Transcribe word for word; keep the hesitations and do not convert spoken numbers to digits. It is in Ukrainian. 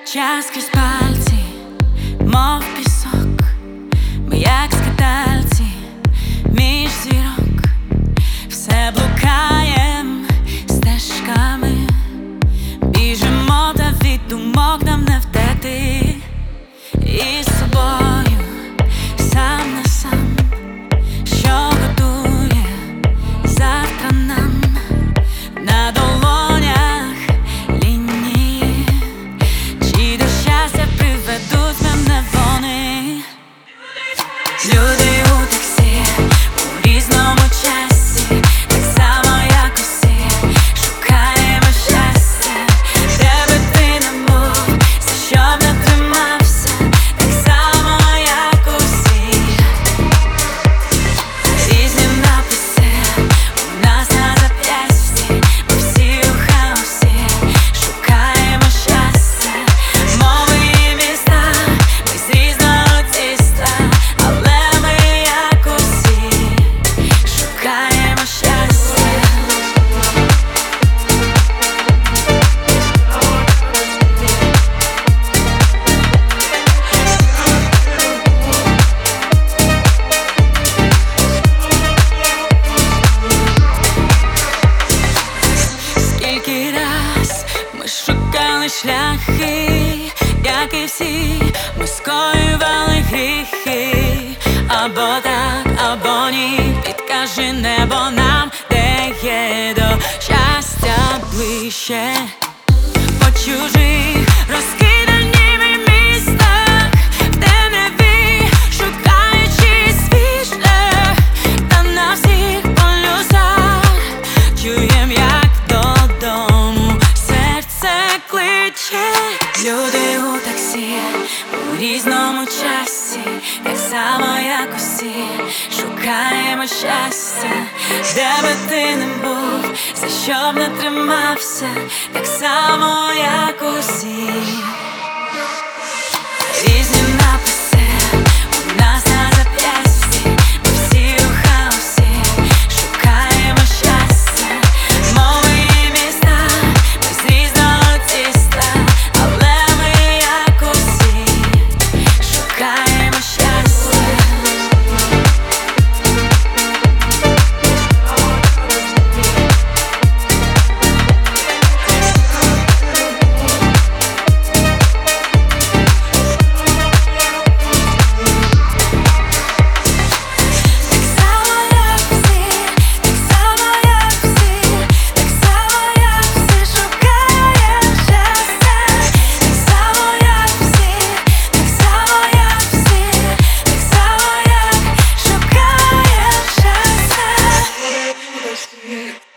час крізь пальці, мов пісок, ми як скитальці між зірок, все блукаєм стежками, біжимо, та від думок нам не втекти, і з собою сам на сам, що готує завтра нам. На долонях лінії, чи до щастя приведуть мене вони. Люди у таксі, у різному часі, так само як усі, шукаємо щастя, де би ти не був, за що б не тримався, так само як усі. Різні написи у нас на зап'ясті, ми всі у хаосі, шукаємо щастя, мови і міста, ми з різного тіста, але ми як усі, шукаємо щастя. Скільки раз ми шукали шляхи, як і всі, ми скоювали гріхи. Або так, або ні, підкажи небо нам, де є до щастя ближче. По чужих розкидані містах, в темряві шукаючи свій шлях, та на всіх полюсах чуєм, як додому серце кличе. Люди у таксі, у різному часі, так само як усі, шукаємо щастя, де би ти не був, за що б не тримався, так само як усі. Різні написи у нас на зап'ясті, ми всі у хаосі, шукаємо щастя, мови і міста, ми з різного тіста, але ми як усі, шукаємо щастя. Yeah.